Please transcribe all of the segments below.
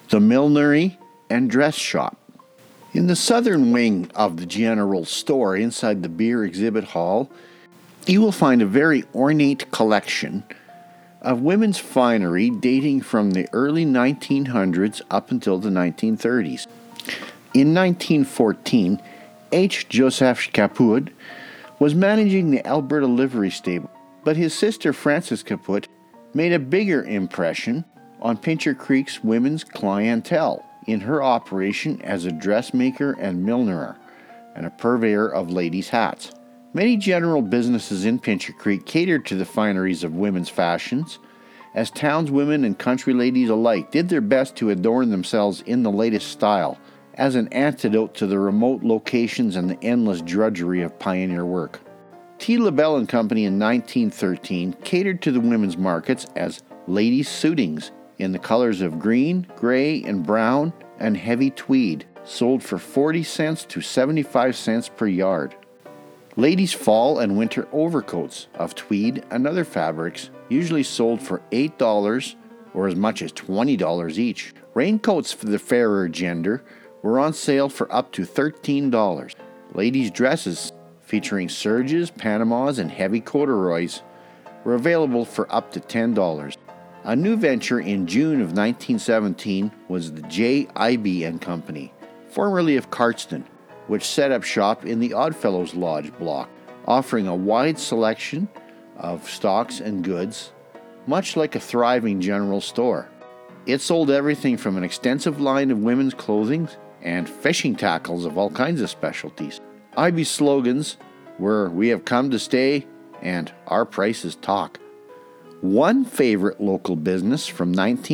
the millinery and dress shop. In the southern wing of the general store inside the beer exhibit hall, you will find a very ornate collection of women's finery dating from the early 1900s up until the 1930s. In 1914, H. Joseph Caput was managing the Alberta livery stable, but his sister Frances Caput made a bigger impression on Pincher Creek's women's clientele in her operation as a dressmaker and millinerer and a purveyor of ladies' hats. Many general businesses in Pincher Creek catered to the fineries of women's fashions, as townswomen and country ladies alike did their best to adorn themselves in the latest style, as an antidote to the remote locations and the endless drudgery of pioneer work. T. LaBelle and Company in 1913 catered to the women's markets as ladies' suitings in the colors of green, gray, and brown, and heavy tweed, sold for 40 cents to 75 cents per yard. Ladies' fall and winter overcoats of tweed and other fabrics usually sold for $8 or as much as $20 each. Raincoats for the fairer gender were on sale for up to $13. Ladies' dresses featuring serges, panamas, and heavy corduroys were available for up to $10. A new venture in June of 1917 was the J. Ivy and Company, formerly of Cardston, which set up shop in the Oddfellows Lodge block, offering a wide selection of stocks and goods, much like a thriving general store. It sold everything from an extensive line of women's clothing and fishing tackles of all kinds of specialties. Ivy's slogans were, "We have come to stay," and "Our prices talk." One favorite local business from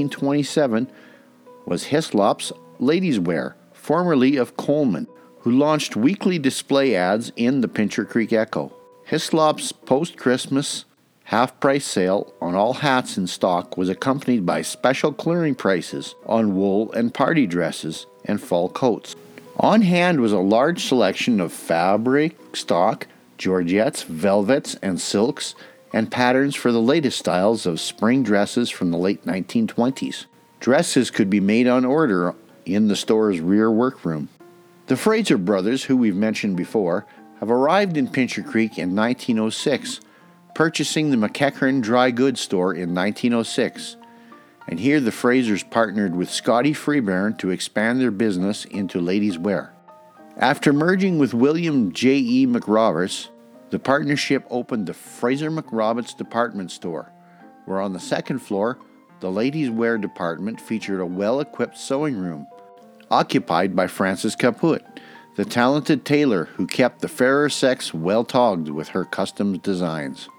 1927 was Hislop's Ladies' Wear, formerly of Coleman, who launched weekly display ads in the Pincher Creek Echo. Hislop's post-Christmas half-price sale on all hats in stock was accompanied by special clearing prices on wool and party dresses and fall coats. On hand was a large selection of fabric, stock, georgettes, velvets, and silks, and patterns for the latest styles of spring dresses from the late 1920s. Dresses could be made on order in the store's rear workroom. The Fraser brothers, who we've mentioned before, have arrived in Pincher Creek in 1906, purchasing the McEachern Dry Goods Store in 1906. And here the Frasers partnered with Scotty Freebairn to expand their business into ladies' wear. After merging with William J. E. McRoberts, the partnership opened the Fraser McRoberts Department Store, where on the second floor, the ladies' wear department featured a well-equipped sewing room, occupied by Frances Caput, the talented tailor who kept the fairer sex well-togged with her custom designs.